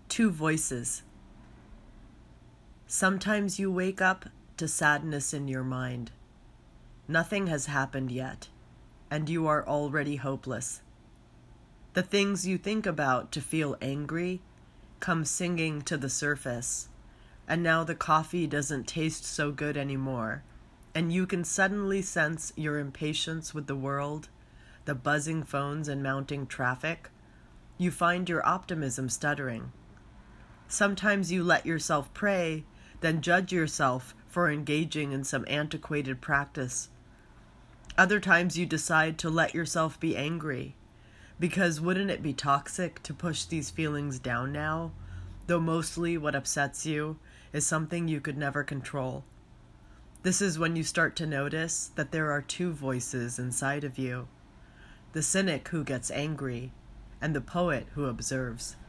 Two voices. Sometimes you wake up to sadness in your mind. Nothing has happened yet, and you are already hopeless. The things you think about to feel angry come singing to the surface, and now the coffee doesn't taste so good anymore, and you can suddenly sense your impatience with the world, the buzzing phones and mounting traffic. You find your optimism stuttering. Sometimes you let yourself pray, then judge yourself for engaging in some antiquated practice. Other times you decide to let yourself be angry, because wouldn't it be toxic to push these feelings down now, though mostly what upsets you is something you could never control. This is when you start to notice that there are two voices inside of you, the cynic who gets angry and the poet who observes.